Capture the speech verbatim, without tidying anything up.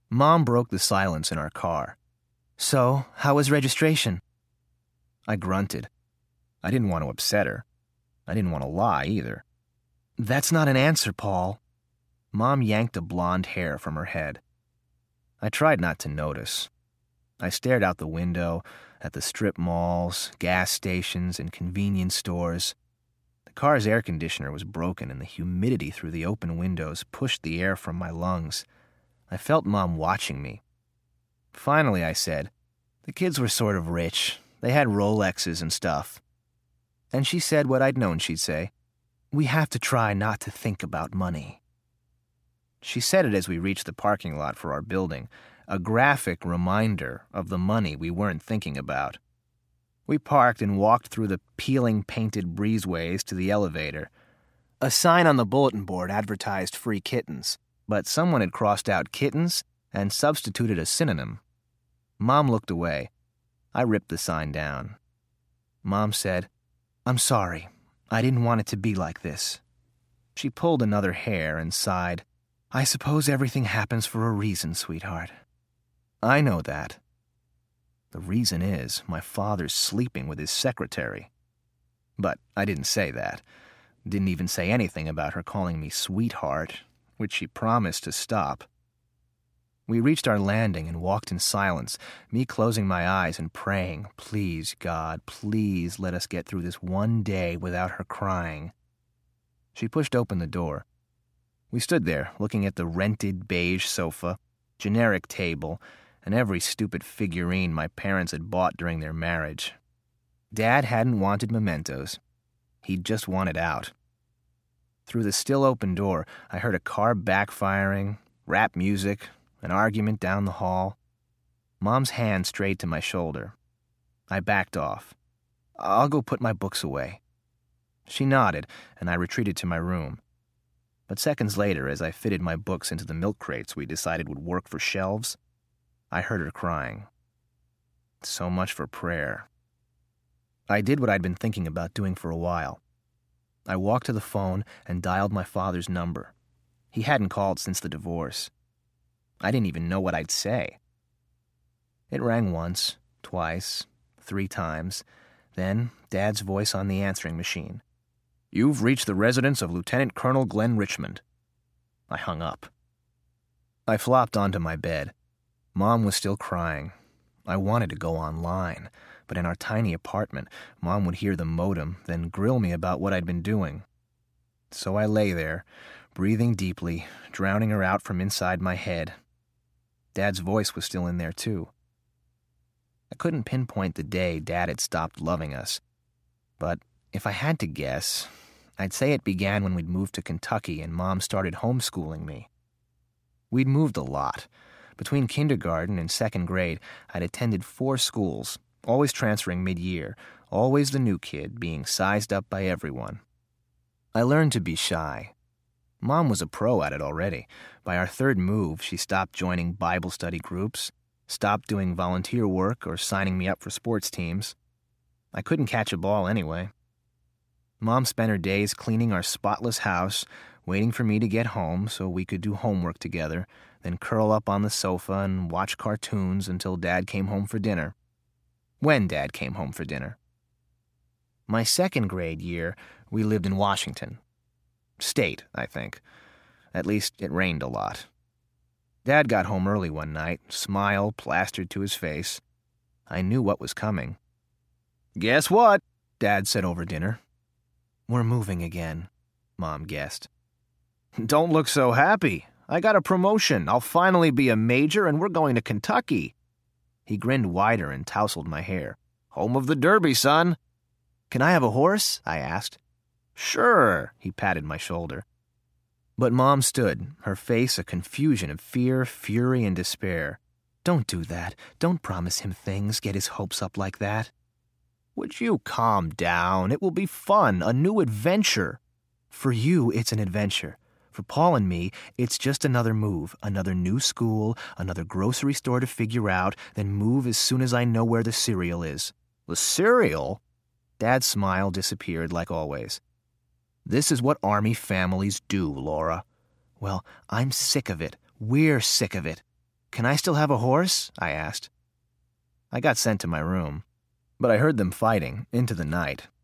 Mom broke the silence in our car. "So, how was registration?" I grunted. I didn't want to upset her. I didn't want to lie either. "That's not an answer, Paul." Mom yanked a blonde hair from her head. I tried not to notice. I stared out the window at the strip malls, gas stations, and convenience stores. The car's air conditioner was broken, and the humidity through the open windows pushed the air from my lungs. I felt Mom watching me. Finally, I said, "The kids were sort of rich. They had Rolexes and stuff." And she said what I'd known she'd say, "We have to try not to think about money." She said it as we reached the parking lot for our building, a graphic reminder of the money we weren't thinking about. We parked and walked through the peeling painted breezeways to the elevator. A sign on the bulletin board advertised free kittens, but someone had crossed out kittens and substituted a synonym. Mom looked away. I ripped the sign down. Mom said, "I'm sorry. I didn't want it to be like this." She pulled another hair and sighed. "I suppose everything happens for a reason, sweetheart." I know that. The reason is my father's sleeping with his secretary. But I didn't say that. Didn't even say anything about her calling me sweetheart, which she promised to stop. We reached our landing and walked in silence, me closing my eyes and praying, "Please, God, please let us get through this one day without her crying." She pushed open the door. We stood there, looking at the rented beige sofa, generic table, and every stupid figurine my parents had bought during their marriage. Dad hadn't wanted mementos. He'd just wanted out. Through the still open door, I heard a car backfiring, rap music, an argument down the hall. Mom's hand strayed to my shoulder. I backed off. "I'll go put my books away." She nodded, and I retreated to my room. But seconds later, as I fitted my books into the milk crates we decided would work for shelves, I heard her crying. So much for prayer. I did what I'd been thinking about doing for a while. I walked to the phone and dialed my father's number. He hadn't called since the divorce. I didn't even know what I'd say. It rang once, twice, three times, then Dad's voice on the answering machine. "You've reached the residence of Lieutenant Colonel Glenn Richmond." I hung up. I flopped onto my bed. Mom was still crying. I wanted to go online, but in our tiny apartment, Mom would hear the modem, then grill me about what I'd been doing. So I lay there, breathing deeply, drowning her out from inside my head. Dad's voice was still in there, too. I couldn't pinpoint the day Dad had stopped loving us, but if I had to guess, I'd say it began when we'd moved to Kentucky and Mom started homeschooling me. We'd moved a lot. Between kindergarten and second grade, I'd attended four schools, always transferring mid-year, always the new kid, being sized up by everyone. I learned to be shy. Mom was a pro at it already. By our third move, she stopped joining Bible study groups, stopped doing volunteer work or signing me up for sports teams. I couldn't catch a ball anyway. Mom spent her days cleaning our spotless house, waiting for me to get home so we could do homework together, then curl up on the sofa and watch cartoons until Dad came home for dinner. When Dad came home for dinner. My second grade year, we lived in Washington. State, I think. At least it rained a lot. Dad got home early one night, smile plastered to his face. I knew what was coming. "Guess what?" Dad said over dinner. "We're moving again," Mom guessed. "Don't look so happy. I got a promotion. I'll finally be a major, and we're going to Kentucky." He grinned wider and tousled my hair. "Home of the Derby, son." "Can I have a horse?" I asked. "Sure," he patted my shoulder. But Mom stood, her face a confusion of fear, fury, and despair. "Don't do that. Don't promise him things, get his hopes up like that." "Would you calm down? It will be fun, a new adventure." "For you, it's an adventure. For Paul and me, it's just another move, another new school, another grocery store to figure out, then move as soon as I know where the cereal is." "The cereal?" Dad's smile disappeared like always. "This is what Army families do, Laura." "Well, I'm sick of it. We're sick of it. Can I still have a horse? I asked. I got sent to my room, but I heard them fighting into the night